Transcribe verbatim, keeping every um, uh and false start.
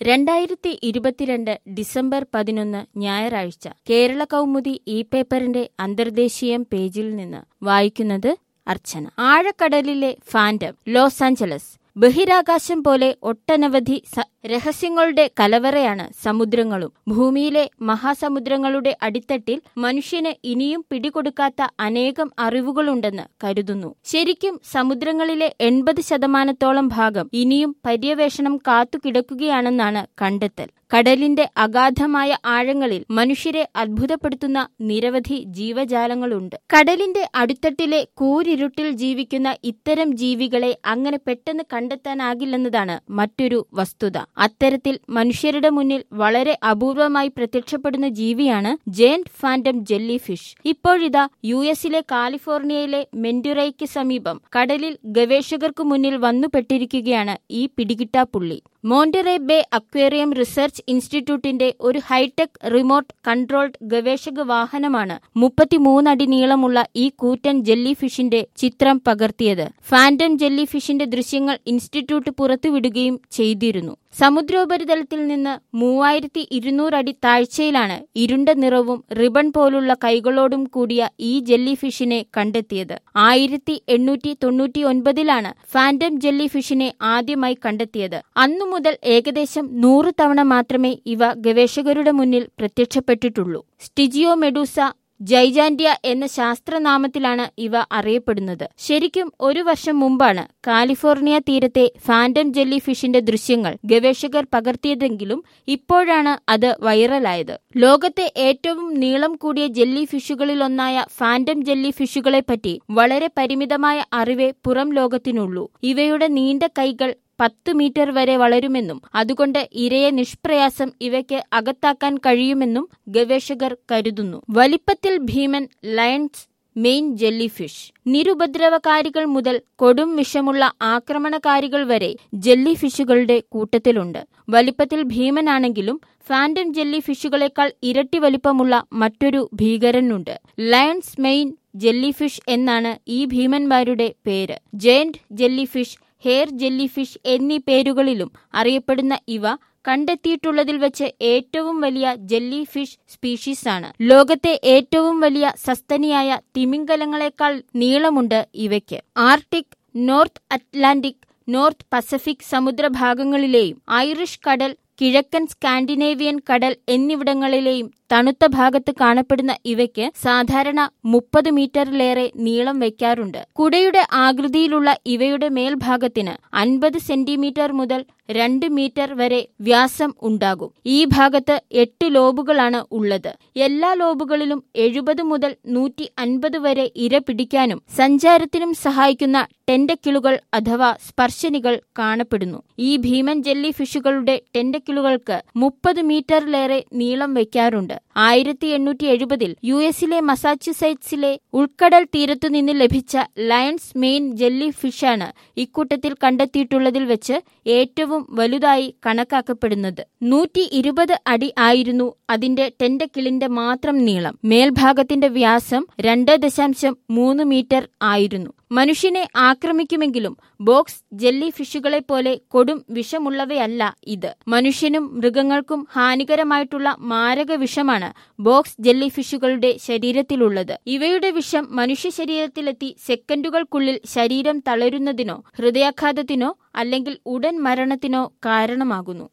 രണ്ടായിരത്തി ഇരുപത്തിരണ്ട് ഡിസംബർ പതിനൊന്ന് ഞായറാഴ്ച കേരള കൗമുദി ഈ പേപ്പറിന്റെ അന്തർദേശീയം പേജിൽ നിന്ന് വായിക്കുന്നത് അർച്ചന. ആഴക്കടലിലെ ഫാന്റം. Los Angeles. ബഹിരാകാശം പോലെ ഒട്ടനവധി രഹസ്യങ്ങളുടെ കലവറയാണ് സമുദ്രങ്ങളും. ഭൂമിയിലെ മഹാസമുദ്രങ്ങളുടെ അടിത്തട്ടിൽ മനുഷ്യന് ഇനിയും പിടികൊടുക്കാത്ത അനേകം അറിവുകളുണ്ടെന്ന് കരുതുന്നു. ശരിക്കും സമുദ്രങ്ങളിലെ എൺപത് ശതമാനത്തോളം ഭാഗം ഇനിയും പര്യവേഷണം കാത്തുകിടക്കുകയാണെന്നാണ് കണ്ടെത്തൽ. കടലിന്റെ അഗാധമായ ആഴങ്ങളിൽ മനുഷ്യരെ അത്ഭുതപ്പെടുത്തുന്ന നിരവധി ജീവജാലങ്ങളുണ്ട്. കടലിന്റെ അടിത്തട്ടിലെ കൂരിരുട്ടിൽ ജീവിക്കുന്ന ഇത്തരം ജീവികളെ അങ്ങനെ പെട്ടെന്ന് കണ്ടെത്താനാകില്ലെന്നതാണ് മറ്റൊരു വസ്തുത. അത്തരത്തിൽ മനുഷ്യരുടെ മുന്നിൽ വളരെ അപൂർവമായി പ്രത്യക്ഷപ്പെടുന്ന ജീവിയാണ് ജയന്റ് ഫാന്റം ജെല്ലി ഫിഷ്. ഇപ്പോഴിതാ യു എസിലെ കാലിഫോർണിയയിലെ മെന്റുറൈക്ക് സമീപം കടലിൽ ഗവേഷകർക്കു മുന്നിൽ വന്നുപെട്ടിരിക്കുകയാണ് ഈ പിടികിട്ടാപ്പുള്ളി. മോണ്ടെറേ ബേ അക്വേറിയം റിസർച്ച് ഇൻസ്റ്റിറ്റ്യൂട്ടിന്റെ ഒരു ഹൈടെക് റിമോട്ട് കൺട്രോൾഡ് ഗവേഷക വാഹനമാണ് മുപ്പത്തിമൂന്നടി നീളമുള്ള ഈ കൂറ്റൻ ജെല്ലി ഫിഷിന്റെ ചിത്രം പകർത്തിയത്. ഫാന്റം ജെല്ലി ഫിഷിന്റെ ദൃശ്യങ്ങൾ ഇൻസ്റ്റിറ്റ്യൂട്ട് പുറത്തുവിടുകയും ചെയ്തിരുന്നു. സമുദ്രോപരിതലത്തിൽ നിന്ന് മൂവായിരത്തി ഇരുന്നൂറ് അടി താഴ്ചയിലാണ് ഇരുണ്ട നിറവും റിബൺ പോലുള്ള കൈകളോടും കൂടിയ ഈ ജെല്ലി ഫിഷിനെ കണ്ടെത്തിയത്. ആയിരത്തി എണ്ണൂറ്റി തൊണ്ണൂറ്റി ഒൻപതിലാണ് ഫാന്റം ജെല്ലി ഫിഷിനെ ആദ്യമായി കണ്ടെത്തിയത്. അന്നു മുതൽ ഏകദേശം നൂറ് തവണ മാത്രമേ ഇവ ഗവേഷകരുടെ മുന്നിൽ പ്രത്യക്ഷപ്പെട്ടിട്ടുള്ളൂ. സ്റ്റിജിയോ മെഡൂസ ജൈജാന്റിയ എന്ന ശാസ്ത്രനാമത്തിലാണ് ഇവ അറിയപ്പെടുന്നത്. ശരിക്കും ഒരു വർഷം മുമ്പാണ് കാലിഫോർണിയ തീരത്തെ ഫാന്റം ജെല്ലി ഫിഷിന്റെ ദൃശ്യങ്ങൾ ഗവേഷകർ പകർത്തിയതെങ്കിലും ഇപ്പോഴാണ് അത് വൈറലായത്. ലോകത്തെ ഏറ്റവും നീളം കൂടിയ ജെല്ലി ഫിഷുകളിലൊന്നായ ഫാന്റം ജെല്ലി ഫിഷുകളെപ്പറ്റി വളരെ പരിമിതമായ അറിവേ പുറം ലോകത്തിനുള്ളൂ. ഇവയുടെ നീണ്ട കൈകൾ പത്ത് മീറ്റർ വരെ വളരുമെന്നും അതുകൊണ്ട് ഇരയെ നിഷ്പ്രയാസം ഇവയ്ക്ക് അകത്താക്കാൻ കഴിയുമെന്നും ഗവേഷകർ കരുതുന്നു. വലിപ്പത്തിൽ ഭീമൻ ലയൺസ് മെയിൻ ജെല്ലി ഫിഷ്. നിരുപദ്രവകാരികൾ മുതൽ കൊടും വിഷമുള്ള ആക്രമണകാരികൾ വരെ ജെല്ലി ഫിഷുകളുടെ കൂട്ടത്തിലുണ്ട്. വലിപ്പത്തിൽ ഭീമനാണെങ്കിലും ഫാന്റം ജെല്ലി ഫിഷുകളെക്കാൾ ഇരട്ടി വലിപ്പമുള്ള മറ്റൊരു ഭീകരനുണ്ട്. ലയൺസ് മെയിൻ ജെല്ലി ഫിഷ് എന്നാണ് ഈ ഭീമന്മാരുടെ പേര്. Giant jellyfish, hair jellyfish എന്നീ പേരുകളിലും അറിയപ്പെടുന്ന ഇവ കണ്ടെത്തിയിട്ടുള്ളതിൽ വെച്ച് ഏറ്റവും വലിയ ജെല്ലി ഫിഷ് സ്പീഷീസാണ്. ലോകത്തെ ഏറ്റവും വലിയ സസ്തനിയായ തിമിംഗലങ്ങളെക്കാൾ നീളമുണ്ട് ഇവയ്ക്ക്. Arctic, north Atlantic, north Pacific സമുദ്രഭാഗങ്ങളിലെയും ഐറിഷ് കടൽ, കിഴക്കൻ സ്കാൻഡിനേവിയൻ കടൽ എന്നിവിടങ്ങളിലെയും തണുത്ത ഭാഗത്ത് കാണപ്പെടുന്ന ഇവയ്ക്ക് സാധാരണ മുപ്പത് മീറ്ററിലേറെ നീളം വയ്ക്കാറുണ്ട്. കുടയുടെ ആകൃതിയിലുള്ള ഇവയുടെ മേൽഭാഗത്തിന് അൻപത് സെന്റിമീറ്റർ മുതൽ രണ്ട് മീറ്റർ വരെ വ്യാസം ഉണ്ടാകും. ഈ ഭാഗത്ത് എട്ട് ലോബുകളാണ് ഉള്ളത്. എല്ലാ ലോബുകളിലും എഴുപത് മുതൽ നൂറ്റി അൻപത് വരെ ഇര പിടിക്കാനും സഞ്ചാരത്തിനും സഹായിക്കുന്ന ടെന്റക്കിളുകൾ അഥവാ സ്പർശനികൾ കാണപ്പെടുന്നു. ഈ ഭീമൻ ജെല്ലി ഫിഷുകളുടെ ടെന്റക്കിളുകൾക്ക് മുപ്പത് മീറ്ററിലേറെ നീളം വയ്ക്കാറുണ്ട്. ആയിരത്തി എണ്ണൂറ്റി എഴുപതിൽ യു എസിലെ മസാച്യുസെറ്റ്സിലെ ഉൾക്കടൽ തീരത്തുനിന്ന് ലഭിച്ച ലയൺസ് മെയിൻ ജെല്ലി ഫിഷാണ് ഇക്കൂട്ടത്തിൽ കണ്ടെത്തിയിട്ടുള്ളതിൽ വെച്ച് ഏറ്റവും വലുതായി കണക്കാക്കപ്പെടുന്നത്. നൂറ്റി ഇരുപത് അടി ആയിരുന്നു അതിന്റെ ടെന്റക്കിളിന്റെ മാത്രം നീളം. മേൽഭാഗത്തിന്റെ വ്യാസം രണ്ട് ദശാംശം മൂന്ന് മീറ്റർ ആയിരുന്നു. മനുഷ്യനെ ആക്രമിക്കുമെങ്കിലും ബോക്സ് ജെല്ലി ഫിഷുകളെ പോലെ കൊടും വിഷമുള്ളവയല്ല ഇത്. മനുഷ്യനും മൃഗങ്ങൾക്കും ഹാനികരമായിട്ടുള്ള മാരക വിഷമാണ് ബോക്സ് ജെല്ലി ഫിഷുകളുടെ ശരീരത്തിലുള്ളത്. ഇവയുടെ വിഷം മനുഷ്യ ശരീരത്തിലെത്തി സെക്കൻഡുകൾക്കുള്ളിൽ ശരീരം തളരുന്നതിനോ ഹൃദയാഘാതത്തിനോ അല്ലെങ്കിൽ ഉടൻ മരണത്തിനോ കാരണമാകുന്നു.